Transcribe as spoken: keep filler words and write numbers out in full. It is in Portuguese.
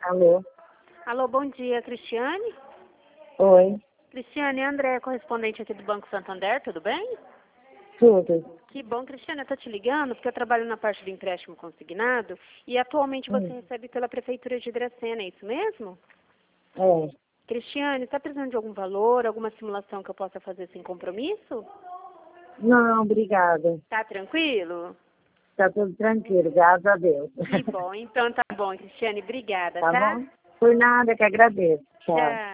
Alô? Alô, bom dia, Cristiane? Oi, Cristiane, André, correspondente aqui do Banco Santander, tudo bem? tudo. Que bom, Cristiane, eu tô te ligando porque eu trabalho na parte do empréstimo consignado e atualmente você Hum, recebe pela Prefeitura de Dracena, é isso mesmo? é. Cristiane, está precisando de algum valor, alguma simulação que eu possa fazer sem compromisso? Não, obrigada. Tá tranquilo? Tá tudo tranquilo, graças a Deus. Que bom, então tá bom, Cristiane, obrigada, Tá tá? bom? Por nada, que agradeço. Tchau. Tchau.